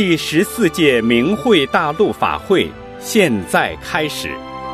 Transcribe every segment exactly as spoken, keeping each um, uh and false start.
第十四届明慧大陆法会现在开始。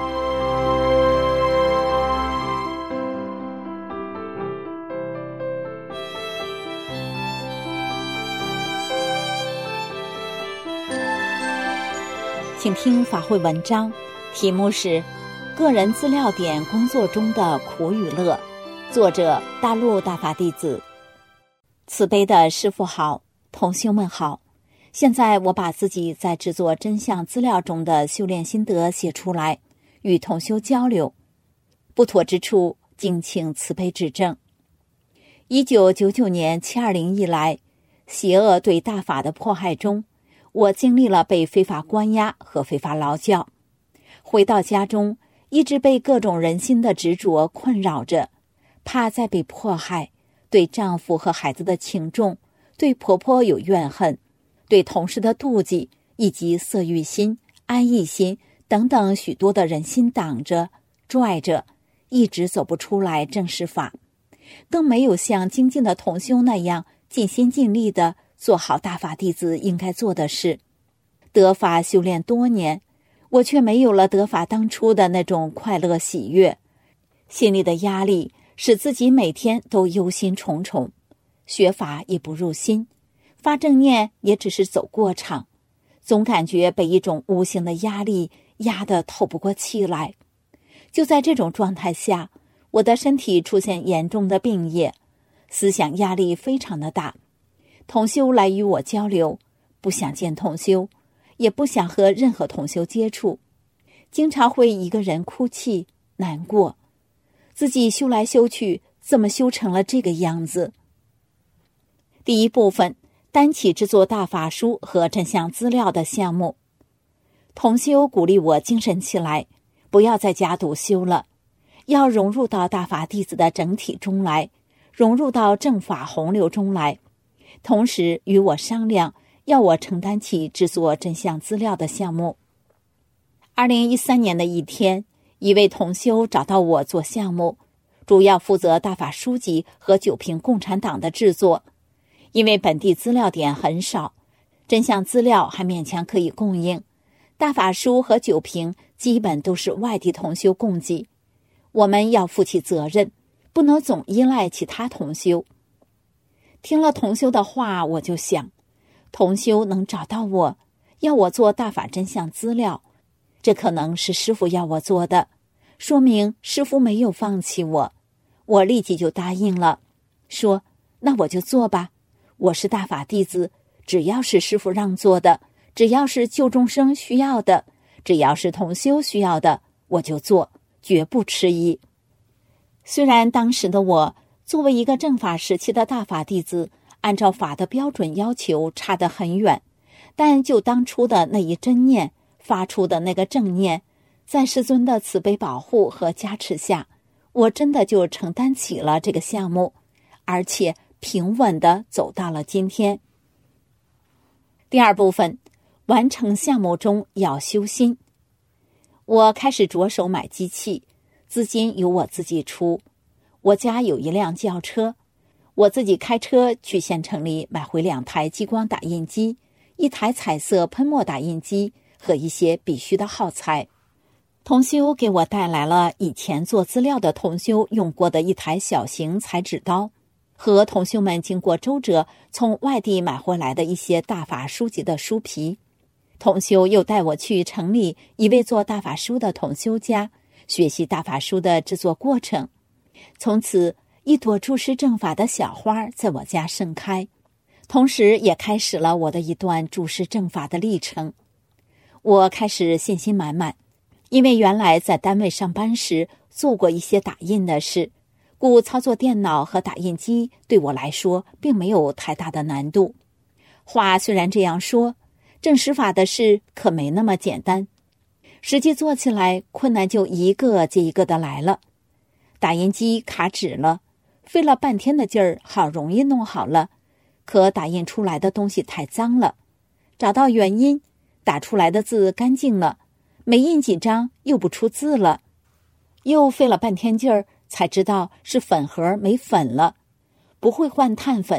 请听法会文章，题目是个人资料点工作中的苦与乐，作者大陆大法弟子。慈悲的师父好，同修们好。现在我把自己在制作真相资料中的修炼心得写出来，与同修交流。不妥之处，敬请慈悲指正。一九九九年七二零以来，邪恶对大法的迫害中，我经历了被非法关押和非法劳教。回到家中，一直被各种人心的执着困扰着，怕再被迫害，对丈夫和孩子的轻重，对婆婆有怨恨，对同事的妒忌，以及色欲心、安逸心等等许多的人心挡着、拽着，一直走不出来正视法，更没有像精进的同修那样尽心尽力地做好大法弟子应该做的事。得法修炼多年，我却没有了得法当初的那种快乐喜悦，心里的压力使自己每天都忧心忡忡，学法也不入心，发正念也只是走过场，总感觉被一种无形的压力压得透不过气来。就在这种状态下，我的身体出现严重的病业，思想压力非常的大。同修来与我交流，不想见同修，也不想和任何同修接触，经常会一个人哭泣难过，自己修来修去怎么修成了这个样子。第一部分，担起制作大法书和真相资料的项目。同修鼓励我精神起来，不要在家独修了，要融入到大法弟子的整体中来，融入到正法洪流中来，同时与我商量，要我承担起制作真相资料的项目。二零一三年的一天，一位同修找到我做项目，主要负责大法书籍和九评共产党的制作。因为本地资料点很少，真相资料还勉强可以供应，大法书和九评基本都是外地同修供给，我们要负起责任，不能总依赖其他同修。听了同修的话，我就想，同修能找到我，要我做大法真相资料，这可能是师父要我做的，说明师父没有放弃我。我立即就答应了，说那我就做吧，我是大法弟子，只要是师父让做的，只要是救众生需要的，只要是同修需要的，我就做，绝不迟疑。虽然当时的我作为一个正法时期的大法弟子，按照法的标准要求差得很远，但就当初的那一真念发出的那个正念，在师尊的慈悲保护和加持下，我真的就承担起了这个项目，而且平稳地走到了今天。第二部分，完成项目中要修心。我开始着手买机器，资金由我自己出。我家有一辆轿车，我自己开车去县城里买回两台激光打印机，一台彩色喷墨打印机和一些必需的耗材。同修给我带来了以前做资料的同修用过的一台小型裁纸刀，和同修们经过周折从外地买回来的一些大法书籍的书皮。同修又带我去城里一位做大法书的同修家，学习大法书的制作过程。从此，一朵注释正法的小花在我家盛开，同时也开始了我的一段注释正法的历程。我开始信心满满，因为原来在单位上班时做过一些打印的事，故操作电脑和打印机对我来说并没有太大的难度。话虽然这样说，正实法的事可没那么简单，实际做起来困难就一个接一个的来了。打印机卡纸了，费了半天的劲儿，好容易弄好了，可打印出来的东西太脏了，找到原因，打出来的字干净了，没印几张又不出字了，又费了半天劲儿才知道是粉盒没粉了，不会换碳粉，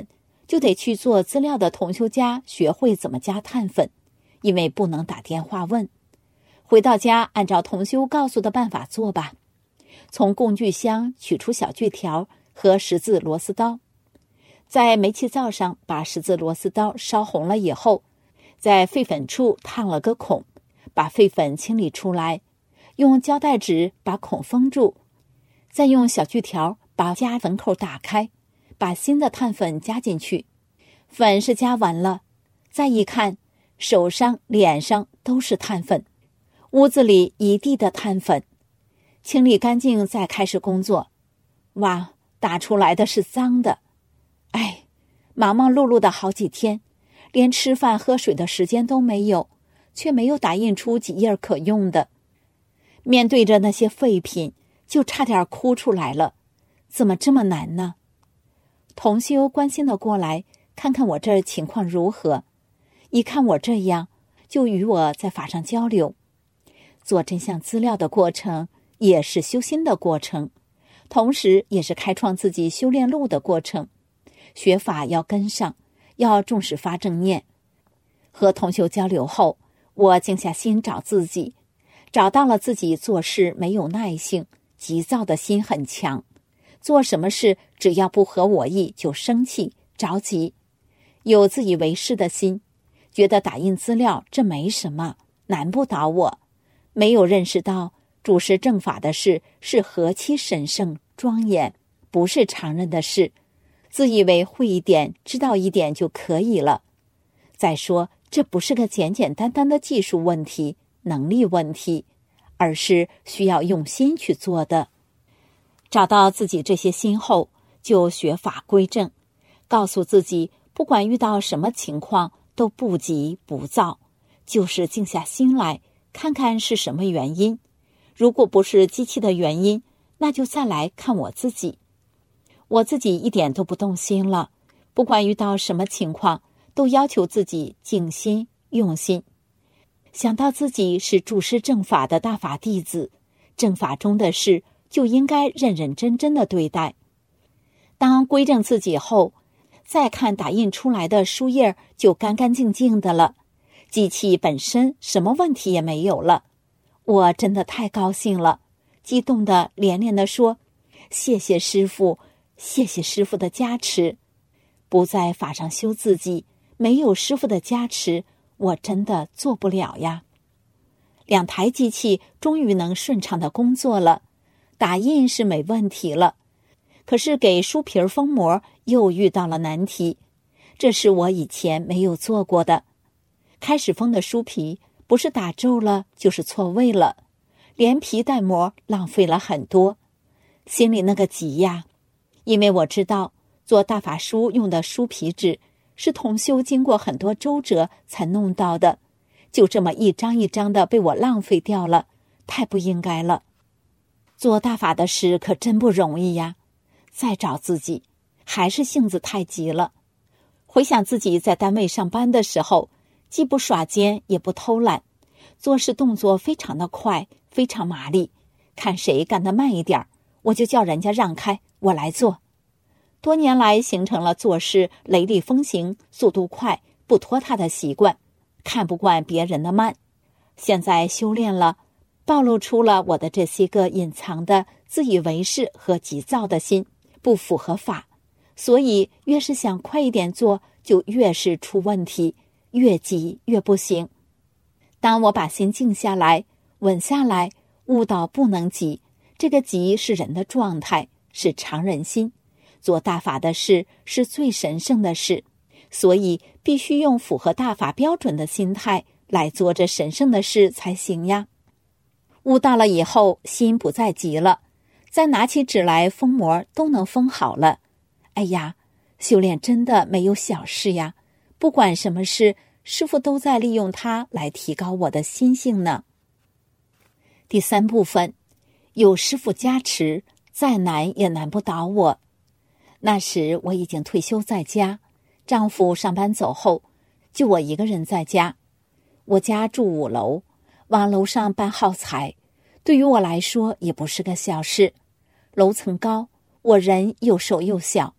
就得去做资料的同修家学会怎么加碳粉，因为不能打电话问。回到家，按照同修告诉的办法做吧。从工具箱取出小锯条和十字螺丝刀，在煤气灶上把十字螺丝刀烧红了以后，在沸粉处烫了个孔，把沸粉清理出来，用胶带纸把孔封住，再用小锯条把加粉口打开，把新的碳粉加进去。粉是加完了，再一看，手上脸上都是碳粉，屋子里一地的碳粉。清理干净再开始工作，哇，打出来的是脏的。哎，忙忙碌碌的好几天，连吃饭喝水的时间都没有，却没有打印出几页可用的。面对着那些废品，就差点哭出来了。怎么这么难呢？同修关心的过来，看看我这儿情况如何。一看我这样，就与我在法上交流。做真相资料的过程也是修心的过程，同时也是开创自己修炼路的过程。学法要跟上，要重视发正念。和同修交流后，我静下心找自己，找到了自己做事没有耐性，急躁的心很强，做什么事只要不合我意就生气着急，有自以为是的心，觉得打印资料这没什么，难不倒我，没有认识到主持正法的事是何其神圣庄严，不是常人的事，自以为会一点知道一点就可以了。再说这不是个简简单单的技术问题能力问题，而是需要用心去做的。找到自己这些心后，就学法归正，告诉自己不管遇到什么情况都不急不躁，就是静下心来看看是什么原因。如果不是机器的原因，那就再来看我自己。我自己一点都不动心了，不管遇到什么情况，都要求自己静心用心。想到自己是注释正法的大法弟子，正法中的事就应该认认真真的对待。当归正自己后，再看打印出来的书页就干干净净的了，机器本身什么问题也没有了。我真的太高兴了，激动的连连地说：谢谢师父，谢谢师父的加持。不在法上修自己，没有师父的加持，我真的做不了呀。两台机器终于能顺畅的工作了，打印是没问题了，可是给书皮封膜又遇到了难题，这是我以前没有做过的。开始封的书皮不是打皱了就是错位了，连皮带膜浪费了很多，心里那个急呀！因为我知道做大法书用的书皮纸是同修经过很多周折才弄到的，就这么一张一张的被我浪费掉了，太不应该了。做大法的事可真不容易呀！再找自己，还是性子太急了。回想自己在单位上班的时候，既不耍奸也不偷懒，做事动作非常的快，非常麻利，看谁干得慢一点，我就叫人家让开，我来做。多年来形成了做事雷厉风行，速度快，不拖沓的习惯，看不惯别人的慢。现在修炼了，暴露出了我的这些个隐藏的自以为是和急躁的心，不符合法，所以越是想快一点做，就越是出问题，越急越不行。当我把心静下来，稳下来，悟到不能急，这个急是人的状态，是常人心。做大法的事是最神圣的事，所以必须用符合大法标准的心态来做这神圣的事才行呀。悟到了以后，心不再急了，再拿起纸来封膜都能封好了。哎呀，修炼真的没有小事呀，不管什么事，师父都在利用它来提高我的心性呢。第三部分，有师父加持，再难也难不倒我。那时我已经退休在家，丈夫上班走后，就我一个人在家。我家住五楼，往楼上搬耗材，对于我来说也不是个小事。楼层高，我人又瘦又小，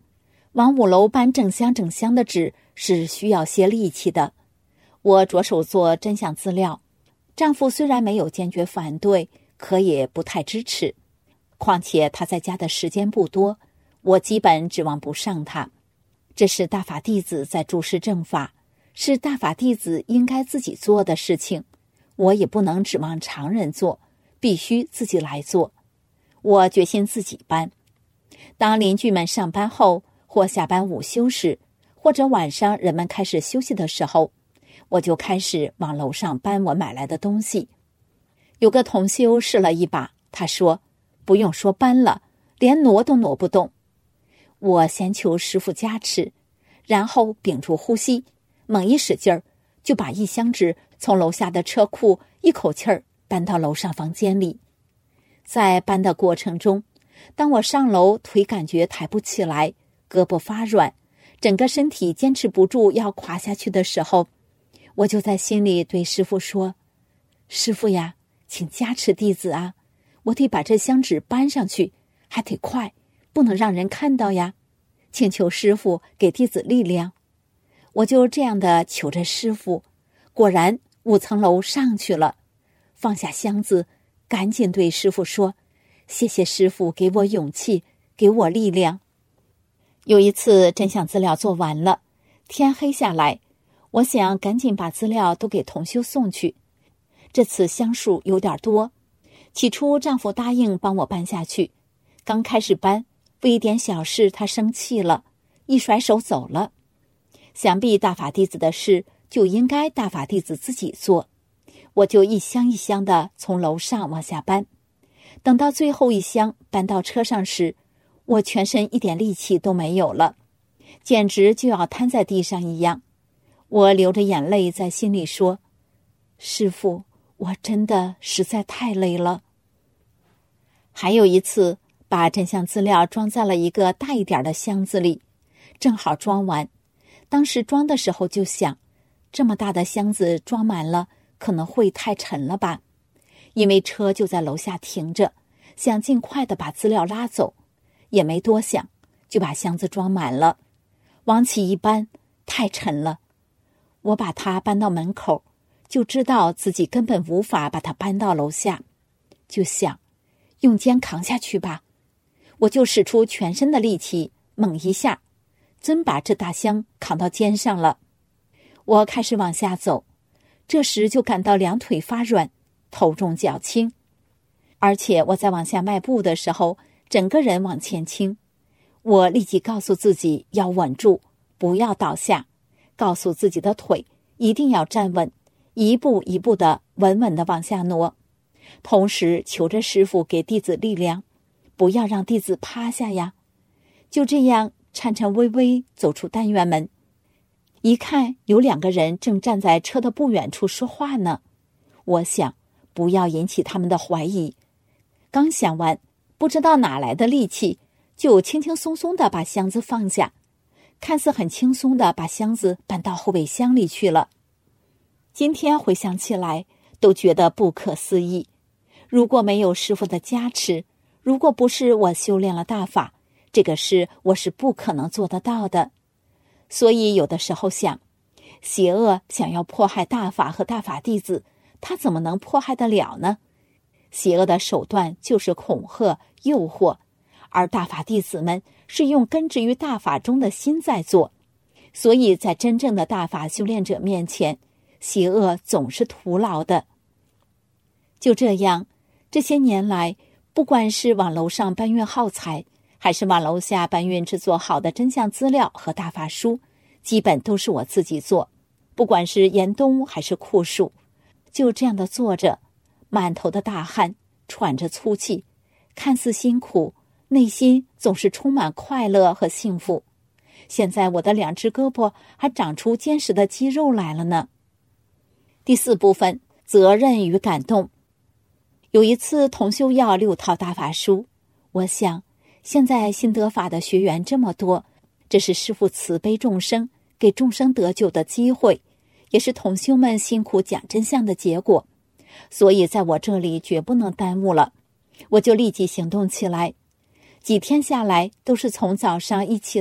往五楼搬整箱整箱的纸是需要些力气的。我着手做真相资料，丈夫虽然没有坚决反对，可也不太支持。况且他在家的时间不多，我基本指望不上他。这是大法弟子在注释正法，是大法弟子应该自己做的事情，我也不能指望常人做，必须自己来做。我决心自己搬。当邻居们上班后，或下班午休时，或者晚上人们开始休息的时候，我就开始往楼上搬我买来的东西。有个同修试了一把，他说不用说搬了，连挪都挪不动。我先求师父加持，然后屏住呼吸，猛一使劲儿，就把一箱纸从楼下的车库一口气儿搬到楼上房间里。在搬的过程中，当我上楼腿感觉抬不起来，胳膊发软，整个身体坚持不住要垮下去的时候，我就在心里对师父说，师父呀，请加持弟子啊，我得把这箱纸搬上去，还得快，不能让人看到呀，请求师父给弟子力量。我就这样的求着师父，果然五层楼上去了，放下箱子，赶紧对师父说，谢谢师父给我勇气，给我力量。有一次真相资料做完了，天黑下来，我想赶紧把资料都给同修送去。这次箱数有点多，起初丈夫答应帮我搬下去，刚开始搬，为一点小事他生气了，一甩手走了。想必大法弟子的事就应该大法弟子自己做，我就一箱一箱的从楼上往下搬。等到最后一箱搬到车上时，我全身一点力气都没有了，简直就要瘫在地上一样。我流着眼泪在心里说，师父，我真的实在太累了。还有一次，把真相资料装在了一个大一点的箱子里，正好装完。当时装的时候就想，这么大的箱子装满了，可能会太沉了吧？因为车就在楼下停着，想尽快的把资料拉走，也没多想，就把箱子装满了。往起一搬，太沉了，我把它搬到门口，就知道自己根本无法把它搬到楼下，就想用肩扛下去吧。我就使出全身的力气，猛一下，真把这大箱扛到肩上了。我开始往下走，这时就感到两腿发软，头重脚轻，而且我在往下迈步的时候，整个人往前倾。我立即告诉自己要稳住，不要倒下，告诉自己的腿一定要站稳，一步一步的稳稳的往下挪，同时求着师父给弟子力量，不要让弟子趴下呀。就这样颤颤巍巍走出单元门，一看有两个人正站在车的不远处说话呢。我想不要引起他们的怀疑，刚想完，不知道哪来的力气，就轻轻松松地把箱子放下，看似很轻松地把箱子搬到后备箱里去了。今天回想起来，都觉得不可思议。如果没有师父的加持，如果不是我修炼了大法，这个事我是不可能做得到的。所以有的时候想，邪恶想要迫害大法和大法弟子，他怎么能迫害得了呢？邪恶的手段就是恐吓、诱惑，而大法弟子们是用根植于大法中的心在做，所以在真正的大法修炼者面前，邪恶总是徒劳的。就这样，这些年来，不管是往楼上搬运耗材，还是往楼下搬运制作好的真相资料和大法书，基本都是我自己做，不管是严冬还是酷暑，就这样的做着，满头的大汗，喘着粗气，看似辛苦，内心总是充满快乐和幸福。现在我的两只胳膊还长出坚实的肌肉来了呢。第四部分，责任与感动。有一次同修要六套大法书，我想现在新得法的学员这么多，这是师父慈悲众生，给众生得救的机会，也是同修们辛苦讲真相的结果，所以在我这里绝不能耽误了。我就立即行动起来。几天下来，都是从早上一起来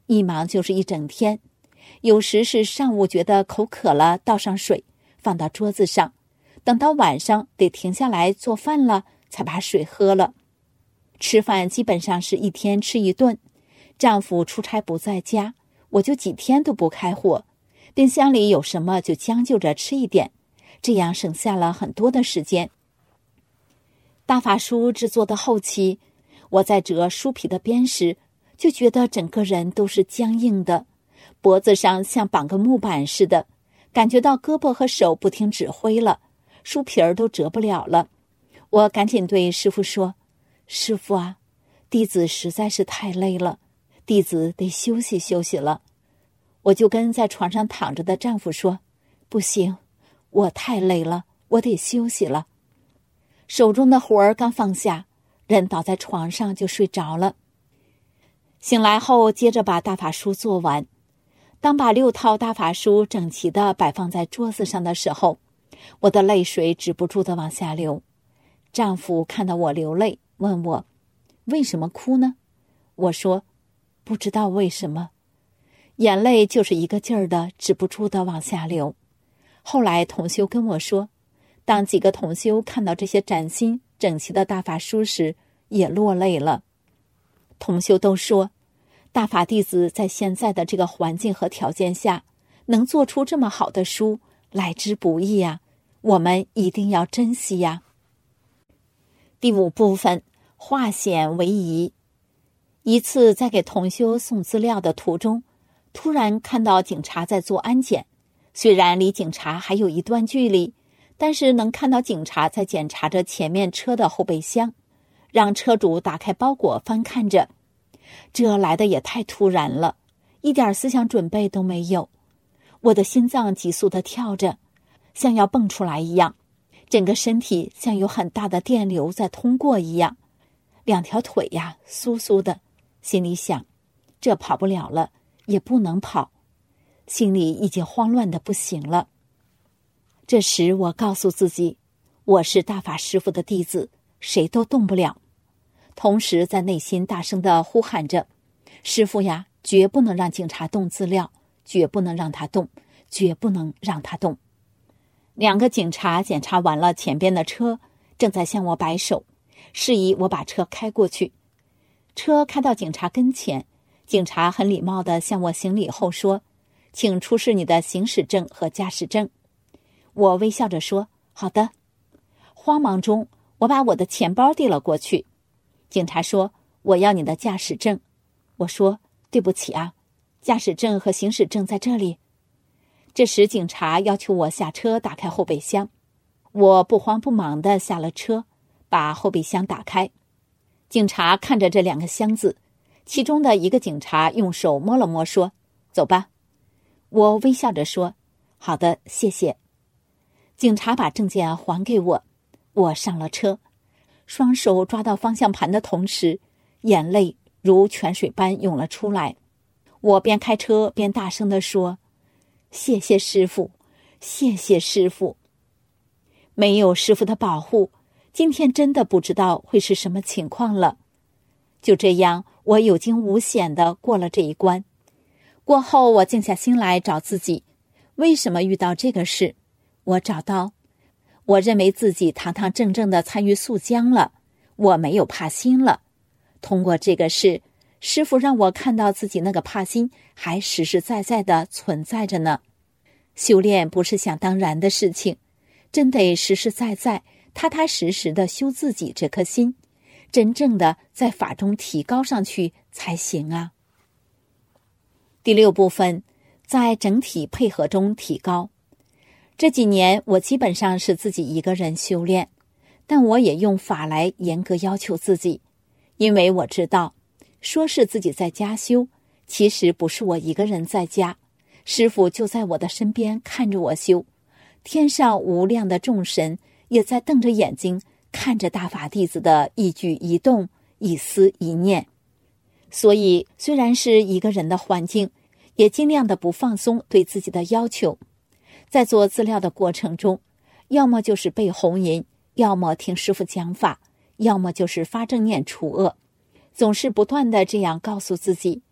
一忙就是一整天。有时是上午觉得口渴了，倒上水放到桌子上，等到晚上得停下来做饭了才把水喝了。吃饭基本上是一天吃一顿，丈夫出差不在家，我就几天都不开火，冰箱里有什么就将就着吃一点，这样省下了很多的时间。大法书制作的后期，我在折书皮的边时，就觉得整个人都是僵硬的，脖子上像绑个木板似的，感觉到胳膊和手不听指挥了，书皮儿都折不了了。我赶紧对师父说，师父啊，弟子实在是太累了，弟子得休息休息了。我就跟在床上躺着的丈夫说，不行，我太累了，我得休息了。手中的活儿刚放下，人倒在床上就睡着了。醒来后接着把大法书做完，当把六套大法书整齐地摆放在桌子上的时候，我的泪水止不住地往下流。丈夫看到我流泪，问我为什么哭呢？我说不知道为什么，眼泪就是一个劲儿的止不住地往下流。后来同修跟我说，当几个同修看到这些崭新整齐的大法书时，也落泪了。同修都说，大法弟子在现在的这个环境和条件下，能做出这么好的书，来之不易呀，我们一定要珍惜呀。第五部分，化险为夷。一次在给同修送资料的途中，突然看到警察在做安检，虽然离警察还有一段距离，但是能看到警察在检查着前面车的后备箱，让车主打开包裹翻看着。这来的也太突然了，一点思想准备都没有。我的心脏急速地跳着，像要蹦出来一样，整个身体像有很大的电流在通过一样，两条腿呀酥酥的，心里想，这跑不了了，也不能跑，心里已经慌乱的不行了。这时我告诉自己，我是大法师父的弟子，谁都动不了。同时在内心大声地呼喊着，师父呀，绝不能让警察动资料，绝不能让他动，绝不能让他动。两个警察检查完了前边的车，正在向我摆手，示意我把车开过去。车开到警察跟前，警察很礼貌地向我行礼后说，请出示你的行驶证和驾驶证。我微笑着说，好的。慌忙中，我把我的钱包递了过去。警察说，我要你的驾驶证。我说，对不起啊，驾驶证和行驶证在这里。这时警察要求我下车打开后备箱，我不慌不忙地下了车，把后备箱打开。警察看着这两个箱子，其中的一个警察用手摸了摸说，走吧。我微笑着说，好的，谢谢。警察把证件还给我，我上了车，双手抓到方向盘的同时，眼泪如泉水般涌了出来。我边开车边大声地说，谢谢师父，谢谢师父。没有师父的保护，今天真的不知道会是什么情况了。就这样，我有惊无险地过了这一关。过后我静下心来找自己，为什么遇到这个事？我找到，我认为自己堂堂正正地参与肃江了，我没有怕心了。通过这个事，师父让我看到自己那个怕心还实实在在地存在着呢。修炼不是想当然的事情，真得实实在在、踏踏实实地修自己这颗心，真正的在法中提高上去才行啊。第六部分，在整体配合中提高。这几年我基本上是自己一个人修炼，但我也用法来严格要求自己，因为我知道，说是自己在家修，其实不是我一个人在家，师父就在我的身边看着我修，天上无量的众神也在瞪着眼睛看着大法弟子的一举一动、一思一念。所以虽然是一个人的环境，也尽量的不放松对自己的要求。在做资料的过程中，要么就是背红吟，要么听师父讲法，要么就是发正念除恶，总是不断的这样告诉自己，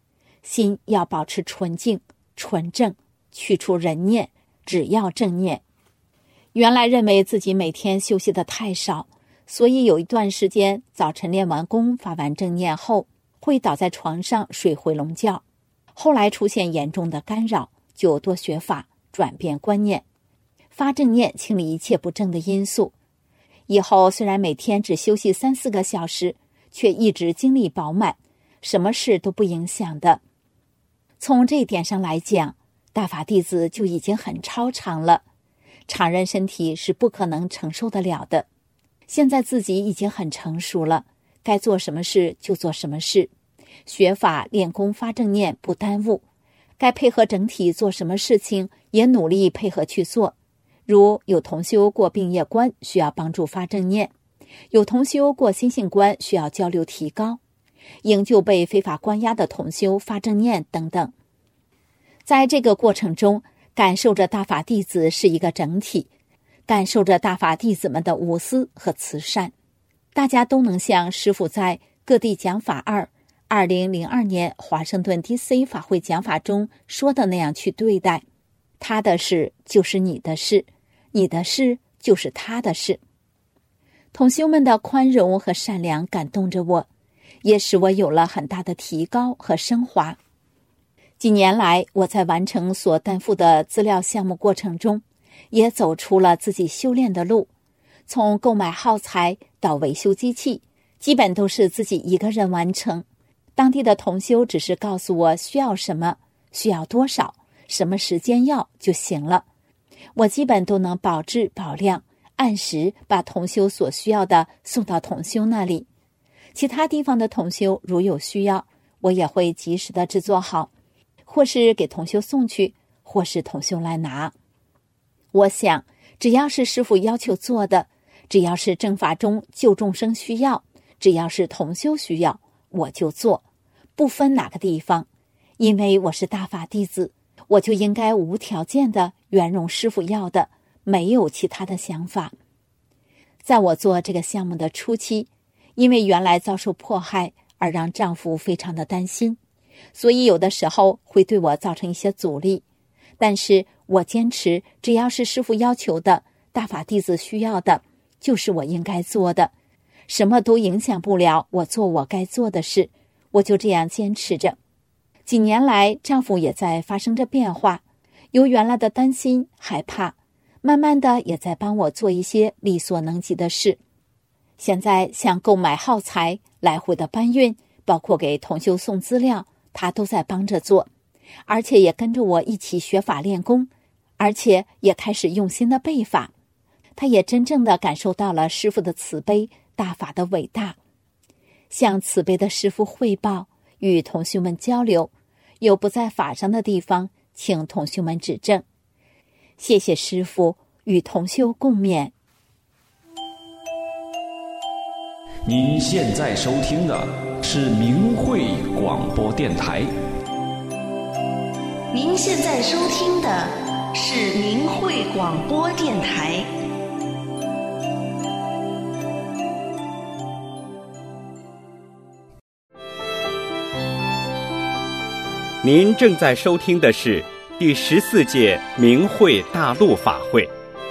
心要保持纯净、纯正，去除人念，只要正念。原来认为自己每天休息的太少，所以有一段时间早晨练完功发完正念后，会倒在床上睡回笼觉。后来出现严重的干扰，就多学法，转变观念，发正念，清理一切不正的因素。以后虽然每天只休息三四个小时，却一直精力饱满，什么事都不影响的。从这一点上来讲，大法弟子就已经很超常了，常人身体是不可能承受得了的。现在自己已经很成熟了，该做什么事就做什么事，学法练功发正念不耽误，该配合整体做什么事情也努力配合去做。如有同修过病业关需要帮助发正念，有同修过心性关需要交流提高，营救被非法关押的同修发正念等等。在这个过程中，感受着大法弟子是一个整体，感受着大法弟子们的无私和慈善，大家都能像师父在各地讲法二二零零二年华盛顿 D C 法会讲法中说的那样去对待，他的事就是你的事，你的事就是他的事。同修们的宽容和善良感动着我，也使我有了很大的提高和升华。几年来，我在完成所担负的资料项目过程中，也走出了自己修炼的路，从购买耗材到维修机器，基本都是自己一个人完成。当地的同修只是告诉我需要什么，需要多少，什么时间要就行了，我基本都能保质保量，按时把同修所需要的送到同修那里。其他地方的同修如有需要，我也会及时的制作好，或是给同修送去，或是同修来拿。我想，只要是师父要求做的，只要是正法中救众生需要，只要是同修需要，我就做，不分哪个地方。因为我是大法弟子，我就应该无条件的圆融师父要的，没有其他的想法。在我做这个项目的初期，因为原来遭受迫害而让丈夫非常的担心，所以有的时候会对我造成一些阻力。但是我坚持，只要是师父要求的，大法弟子需要的，就是我应该做的，什么都影响不了我做我该做的事，我就这样坚持着。几年来，丈夫也在发生着变化，由原来的担心害怕，慢慢的也在帮我做一些力所能及的事。现在像购买耗材、来回的搬运，包括给同修送资料，他都在帮着做，而且也跟着我一起学法练功，而且也开始用心的背法。他也真正的感受到了师父的慈悲，大法的伟大。向慈悲的师父汇报，与同修们交流，有不在法上的地方，请同修们指正。谢谢师父，与同修共勉。 您现在收听的是明慧广播电台。 您现在收听的是明慧广播电台。 您正在收听的是第十四届明慧大陆法会。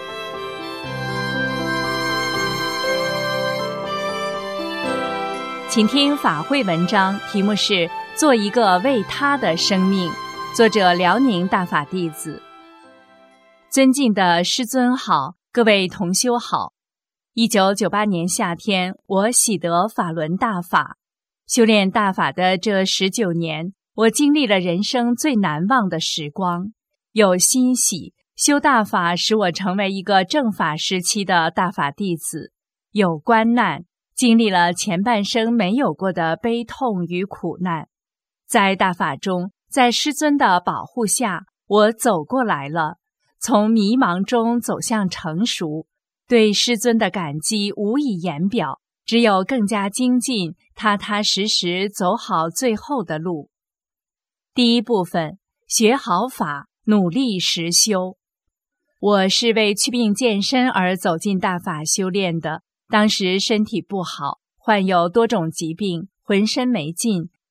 请听法会文章，题目是做一个为他的生命，作者辽宁大法弟子。尊敬的师尊好，各位同修好。一九九八年夏天，我喜得法轮大法。修炼大法的这十九年，我经历了人生最难忘的时光。有欣喜，修大法使我成为一个正法时期的大法弟子；有关难，经历了前半生没有过的悲痛与苦难。在大法中，在师尊的保护下，我走过来了，从迷茫中走向成熟，对师尊的感激无以言表，只有更加精进，踏踏实实走好最后的路。第一部分，学好法，努力实修。我是为祛病健身而走进大法修炼的，当时身体不好，患有多种疾病，浑身没劲，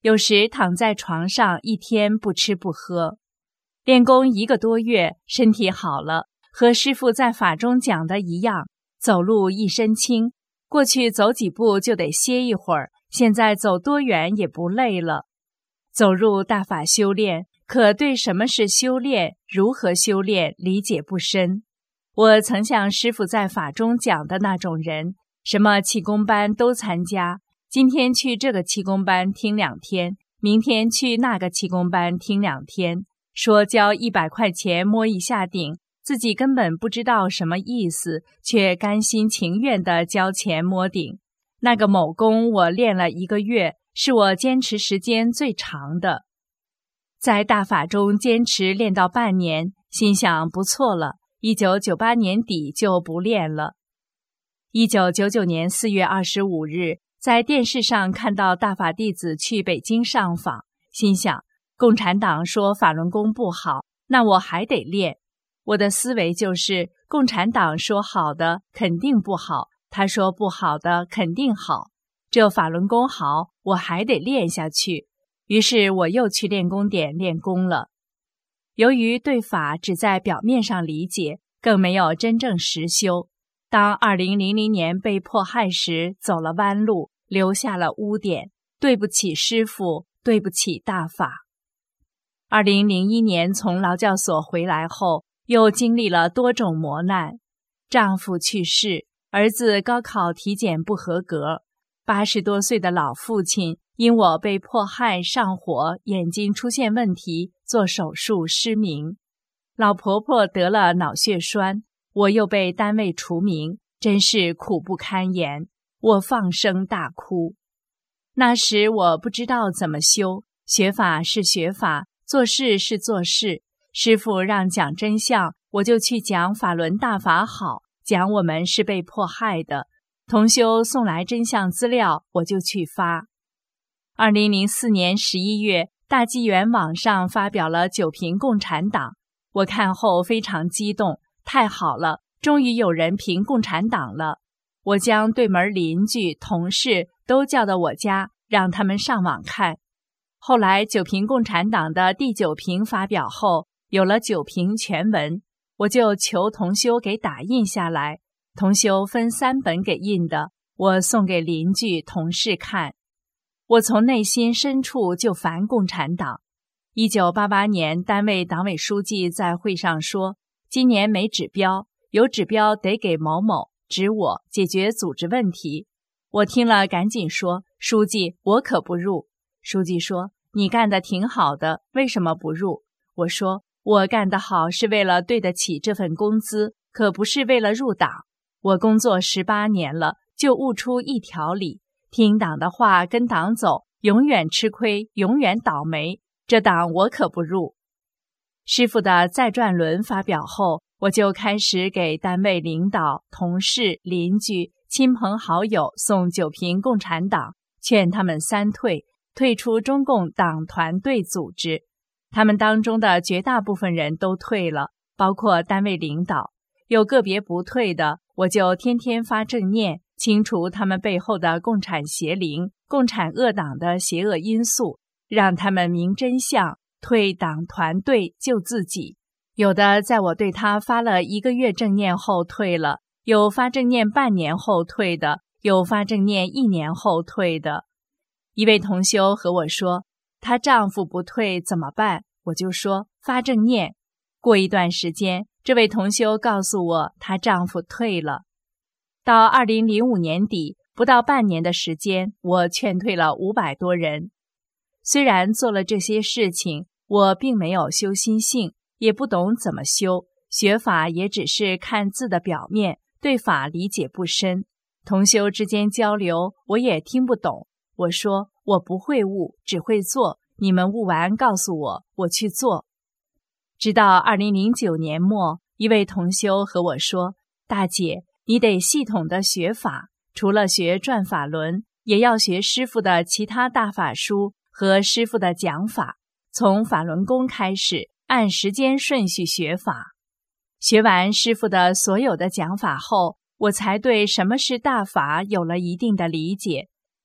有时躺在床上一天不吃不喝。练功一个多月，身体好了，和师父在法中讲的一样，走路一身轻，过去走几步就得歇一会儿，现在走多远也不累了。走入大法修炼，可对什么是修炼，如何修炼理解不深。我曾像师父在法中讲的那种人，什么气功班都参加，今天去这个气功班听两天，明天去那个气功班听两天，说交一百块钱摸一下顶，自己根本不知道什么意思，却甘心情愿地交钱摸顶。那个某功我练了一个月，是我坚持时间最长的。在大法中坚持练到半年，心想不错了，一九九八年底就不练了。一九九九年四月二十五日，在电视上看到大法弟子去北京上访，心想共产党说法轮功不好，那我还得练。我的思维就是共产党说好的肯定不好，他说不好的肯定好，这法轮功好，我还得练下去。于是我又去练功点练功了。由于对法只在表面上理解，更没有真正实修，当二零零零年被迫害时，走了弯路，留下了污点，对不起师父，对不起大法。二零零一年从劳教所回来后，又经历了多种磨难，丈夫去世，儿子高考体检不合格，八十多岁的老父亲因我被迫害上火，眼睛出现问题，做手术失明。老婆婆得了脑血栓，我又被单位除名，真是苦不堪言。我放声大哭。那时我不知道怎么修，学法是学法，做事是做事。师父让讲真相，我就去讲法轮大法好，讲我们是被迫害的。同修送来真相资料，我就去发。二零零四年十一月，大纪元网上发表了九评共产党，我看后非常激动，太好了，终于有人评共产党了。我将对门邻居、同事都叫到我家，让他们上网看。后来九评共产党的第九评发表后，有了九评全文，我就求同修给打印下来，同修分三本给印的，我送给邻居、同事看。我从内心深处就烦共产党。一九八八年，单位党委书记在会上说，今年没指标，有指标得给某某，指我解决组织问题。我听了赶紧说，书记，我可不入。书记说，你干得挺好的，为什么不入？我说，我干得好是为了对得起这份工资，可不是为了入党。我工作十八年了，就悟出一条理，听党的话，跟党走，永远吃亏，永远倒霉。这党我可不入。师父的再传轮发表后，我就开始给单位领导、同事、邻居、亲朋好友送九评共产党，劝他们三退，退出中共党团队组织。他们当中的绝大部分人都退了，包括单位领导。有个别不退的，我就天天发正念，清除他们背后的共产邪灵、共产恶党的邪恶因素，让他们明真相，退党团队救自己。有的在我对他发了一个月正念后退了，有发正念半年后退的，有发正念一年后退的。一位同修和我说，她丈夫不退怎么办？我就说发正念。过一段时间，这位同修告诉我她丈夫退了。到二零零五年底，不到半年的时间，我劝退了五百多人。虽然做了这些事情，我并没有修心性，也不懂怎么修，学法也只是看字的表面，对法理解不深。同修之间交流，我也听不懂。我说我不会悟，只会做，你们悟完告诉我，我去做。直到二零零九年末，一位同修和我说，大姐，你得系统的学法，除了学转法轮，也要学师父的其他大法书和师父的讲法，从法轮功开始，按时间顺序学法。学完师父的所有的讲法后，我才对什么是大法有了一定的理解。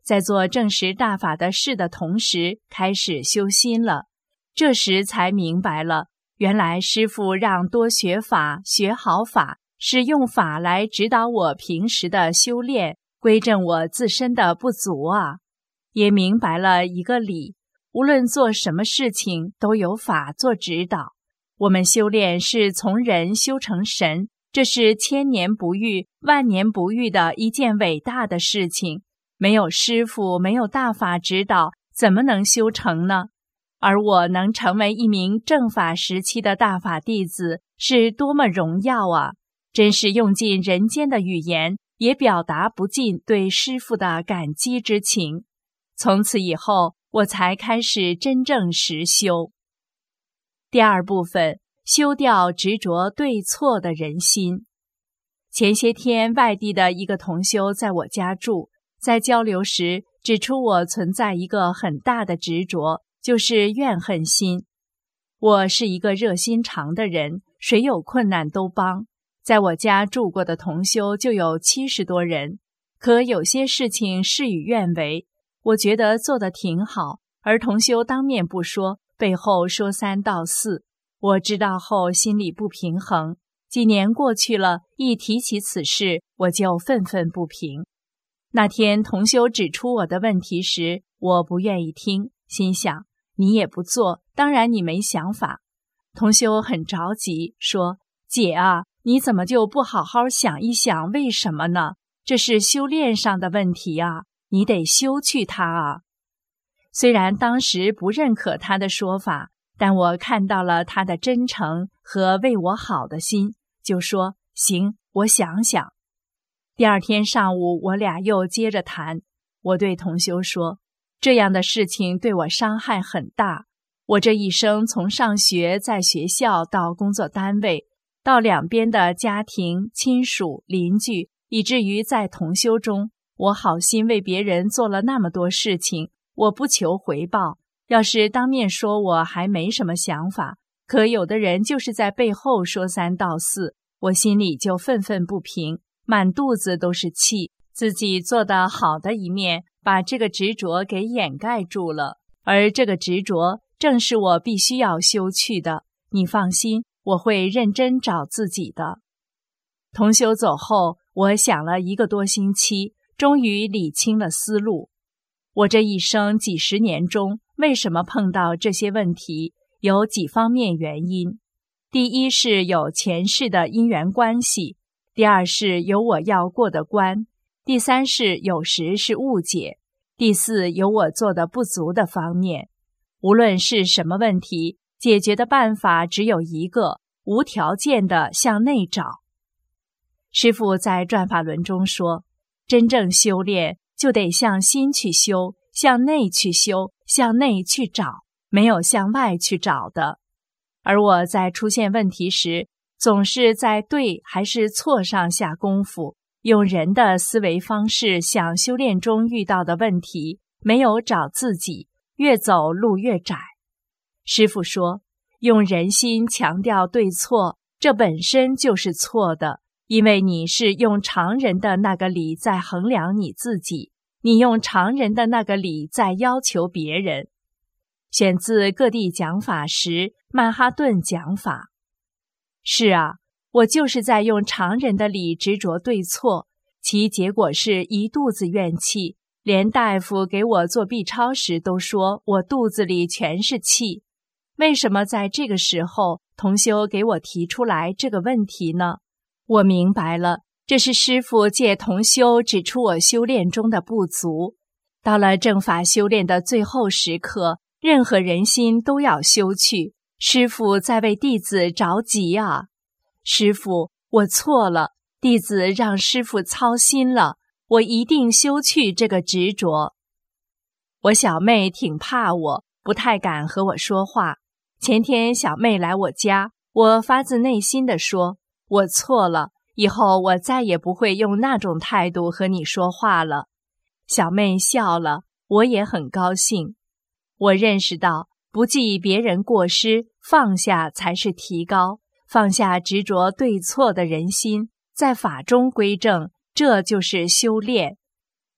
在做证实大法的事的同时，开始修心了。这时才明白了，原来师父让多学法、学好法，是用法来指导我平时的修炼，归正我自身的不足啊。也明白了一个理，无论做什么事情都有法做指导。我们修炼是从人修成神，这是千年不遇、万年不遇的一件伟大的事情。没有师父，没有大法指导，怎么能修成呢？而我能成为一名正法时期的大法弟子，是多么荣耀啊！真是用尽人间的语言，也表达不尽对师父的感激之情。从此以后，我才开始真正实修。第二部分，修掉执着对错的人心。前些天，外地的一个同修在我家住，在交流时指出我存在一个很大的执着，就是怨恨心。我是一个热心肠的人，谁有困难都帮。在我家住过的同修就有七十多人，可有些事情事与愿违，我觉得做得挺好，而同修当面不说，背后说三道四。我知道后心里不平衡，几年过去了，一提起此事，我就愤愤不平。那天同修指出我的问题时，我不愿意听，心想你也不做，当然你没想法。同修很着急，说：姐啊，你怎么就不好好想一想为什么呢？这是修炼上的问题啊，你得修去它啊。虽然当时不认可他的说法，但我看到了他的真诚和为我好的心，就说行，我想想。第二天上午，我俩又接着谈。我对同修说，这样的事情对我伤害很大。我这一生从上学，在学校到工作单位，到两边的家庭、亲属、邻居，以至于在同修中，我好心为别人做了那么多事情，我不求回报。要是当面说我还没什么想法，可有的人就是在背后说三道四，我心里就愤愤不平，满肚子都是气，自己做的好的一面把这个执着给掩盖住了，而这个执着正是我必须要修去的。你放心，我会认真找自己的。同修走后，我想了一个多星期，终于理清了思路。我这一生几十年中，为什么碰到这些问题，有几方面原因。第一是有前世的因缘关系，第二是有我要过的关，第三是有时是误解，第四有我做的不足的方面。无论是什么问题，解决的办法只有一个，无条件的向内找。师父在转法轮中说，真正修炼就得向心去修，向内去修，向内去找，没有向外去找的。而我在出现问题时，总是在对还是错上下功夫，用人的思维方式想修炼中遇到的问题，没有找自己，越走路越窄。师父说，用人心强调对错，这本身就是错的，因为你是用常人的那个理在衡量你自己，你用常人的那个理在要求别人。选自各地讲法时，曼哈顿讲法。是啊，我就是在用常人的理执着对错，其结果是一肚子怨气，连大夫给我做 B 超时都说我肚子里全是气。为什么在这个时候同修给我提出来这个问题呢？我明白了，这是师父借同修指出我修炼中的不足。到了正法修炼的最后时刻，任何人心都要修去，师父在为弟子着急啊！师父，我错了，弟子让师父操心了，我一定修去这个执着。我小妹挺怕我，不太敢和我说话。前天小妹来我家，我发自内心地说，我错了，以后我再也不会用那种态度和你说话了。小妹笑了，我也很高兴。我认识到，不记别人过失，放下才是提高，放下执着对错的人心，在法中归正，这就是修炼。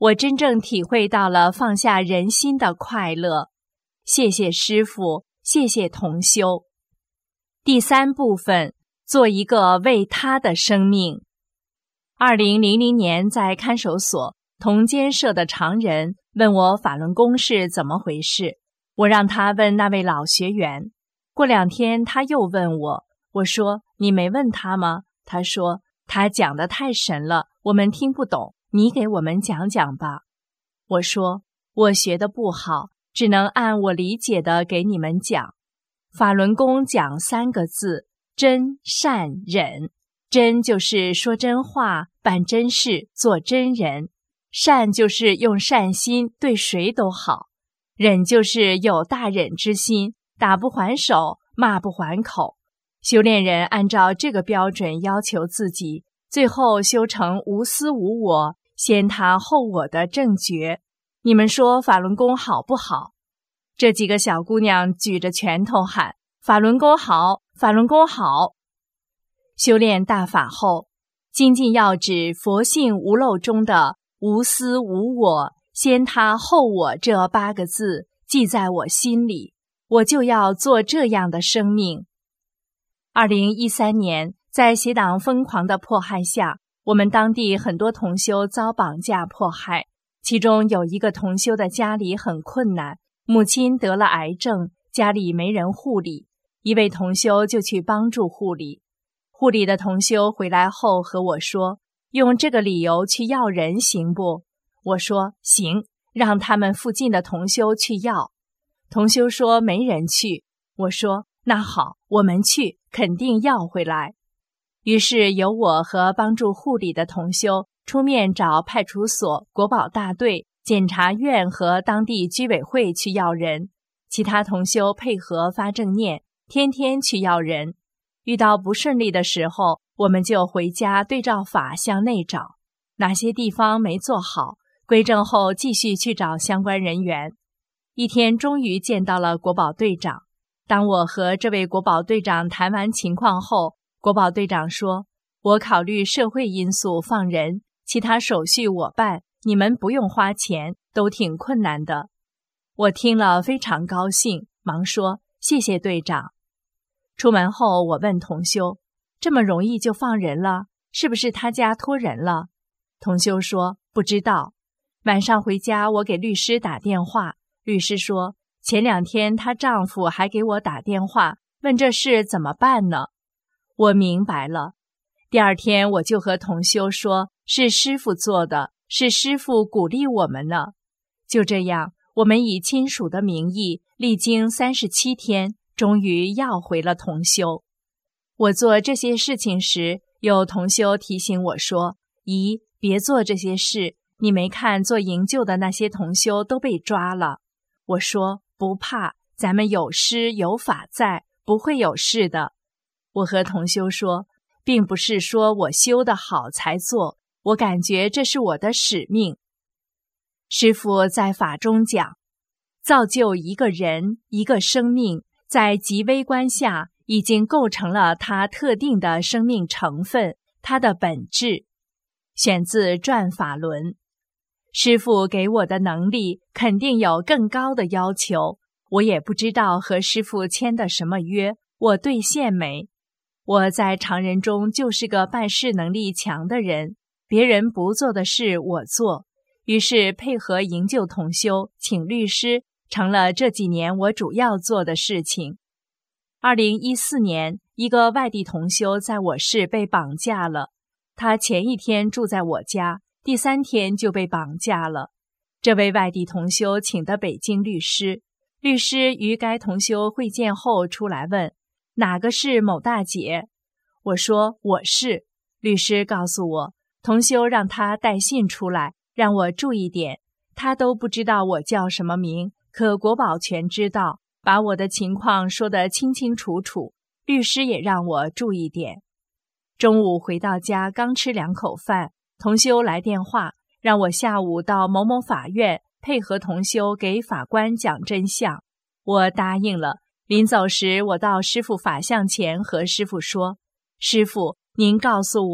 我真正体会到了放下人心的快乐。谢谢师父，谢谢同修。第三部分，做一个为他的生命。二零零零年在看守所，同监舍的常人问我法轮功是怎么回事，我让他问那位老学员。过两天他又问我，我说你没问他吗？他说他讲得太神了，我们听不懂，你给我们讲讲吧。我说我学得不好，只能按我理解的给你们讲。法轮功讲三个字：真善忍。真就是说真话，办真事，做真人；善就是用善心，对谁都好；忍就是有大忍之心，打不还手，骂不还口。修炼人按照这个标准要求自己，最后修成无私无我，先他后我的正觉。你们说法轮功好不好？这几个小姑娘举着拳头喊：法轮功好，法轮功好。修炼大法后，精进要旨佛性无漏中的无私无我，先他后我这八个字记在我心里，我就要做这样的生命。二零一三年，在邪党疯狂的迫害下，我们当地很多同修遭绑架迫害，其中有一个同修的家里很困难，母亲得了癌症，家里没人护理，一位同修就去帮助护理。护理的同修回来后和我说，用这个理由去要人行不？我说行，让他们附近的同修去要。同修说没人去，我说那好，我们去，肯定要回来。于是由我和帮助护理的同修出面找派出所、国保大队、检察院和当地居委会去要人，其他同修配合发正念，天天去要人。遇到不顺利的时候，我们就回家对照法向内找，哪些地方没做好，归正后继续去找相关人员。一天终于见到了国保队长，当我和这位国保队长谈完情况后，国保队长说，我考虑社会因素放人，其他手续我办，你们不用花钱，都挺困难的。我听了非常高兴，忙说谢谢队长。出门后我问同修，这么容易就放人了，是不是他家托人了？同修说不知道。晚上回家我给律师打电话，律师说前两天她丈夫还给我打电话问这事怎么办呢？我明白了。第二天我就和同修说，是师父做的，是师父鼓励我们呢。就这样，我们以亲属的名义历经三十七天，终于要回了同修。我做这些事情时，有同修提醒我说，姨，别做这些事，你没看做营救的那些同修都被抓了。我说不怕，咱们有师有法在，不会有事的。我和同修说，并不是说我修得好才做，我感觉这是我的使命。师父在法中讲，造就一个人，一个生命，在极微观下已经构成了他特定的生命成分，他的本质。选自转法轮。师父给我的能力肯定有更高的要求，我也不知道和师父签的什么约，我兑现没？我在常人中就是个办事能力强的人，别人不做的事我做，于是配合营救同修，请律师，成了这几年我主要做的事情。二零一四年，一个外地同修在我市被绑架了，他前一天住在我家，第三天就被绑架了。这位外地同修请的北京律师，律师与该同修会见后出来问，哪个是某大姐？我说我是。律师告诉我，同修让他带信出来，让我注意点。他都不知道我叫什么名，可国保全知道，把我的情况说得清清楚楚。律师也让我注意点。中午回到家，刚吃两口饭，同修来电话，让我下午到某某法院配合同修给法官讲真相。我答应了。临走时，我到师父法像前和师父说，师父，您告诉我，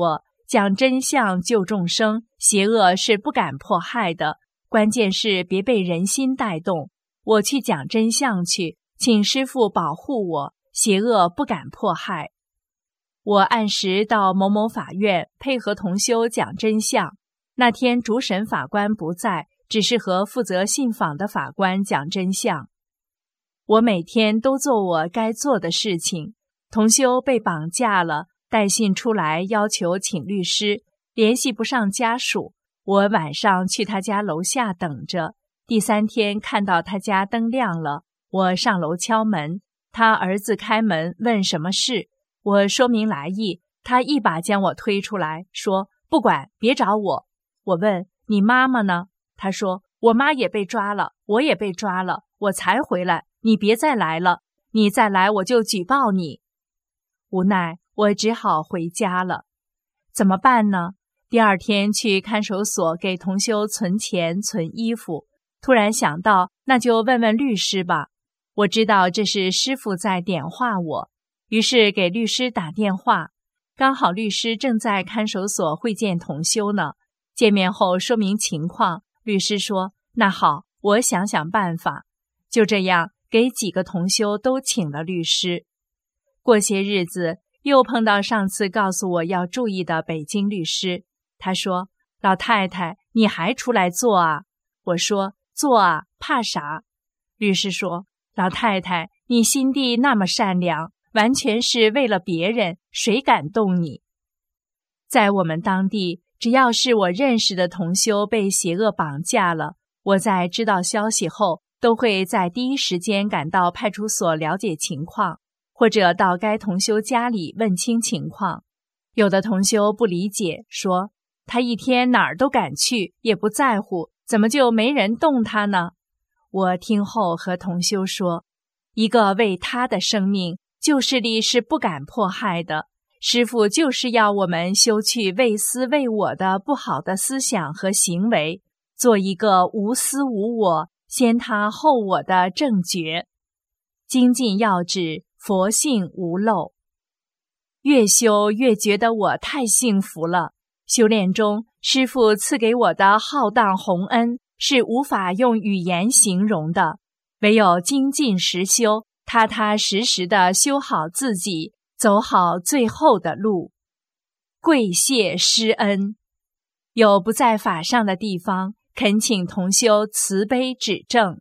讲真相救众生，邪恶是不敢迫害的，关键是别被人心带动。我去讲真相去，请师父保护我，邪恶不敢迫害。我按时到某某法院配合同修讲真相。那天主审法官不在，只是和负责信访的法官讲真相。我每天都做我该做的事情。同修被绑架了，带信出来要求请律师，联系不上家属。我晚上去他家楼下等着。第三天看到他家灯亮了，我上楼敲门，他儿子开门问什么事，我说明来意，他一把将我推出来，说不管，别找我。我问你妈妈呢？他说我妈也被抓了，我也被抓了，我才回来，你别再来了，你再来我就举报你。无奈我只好回家了。怎么办呢？第二天去看守所给同修存钱存衣服，突然想到那就问问律师吧。我知道这是师父在点化我，于是给律师打电话。刚好律师正在看守所会见同修呢。见面后说明情况，律师说那好，我想想办法。就这样给几个同修都请了律师。过些日子又碰到上次告诉我要注意的北京律师，他说老太太你还出来做啊？我说做啊，怕啥？律师说老太太你心地那么善良，完全是为了别人，谁敢动你？在我们当地，只要是我认识的同修被邪恶绑架了，我在知道消息后都会在第一时间赶到派出所了解情况，或者到该同修家里问清情况。有的同修不理解，说他一天哪儿都敢去，也不在乎，怎么就没人动他呢？我听后和同修说，一个为他的生命，旧势力是不敢迫害的。师父就是要我们修去为私为我的不好的思想和行为，做一个无私无我、先他后我的正觉。精进要旨，佛性无漏。越修越觉得我太幸福了。修炼中，师父赐给我的浩荡宏恩是无法用语言形容的，唯有精进实修，踏踏实实地修好自己，走好最后的路。跪谢师恩。有不在法上的地方，恳请同修慈悲指正。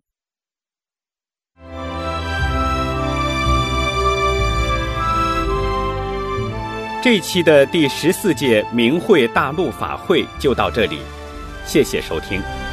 这期的第十四届明慧大陆法会就到这里，谢谢收听。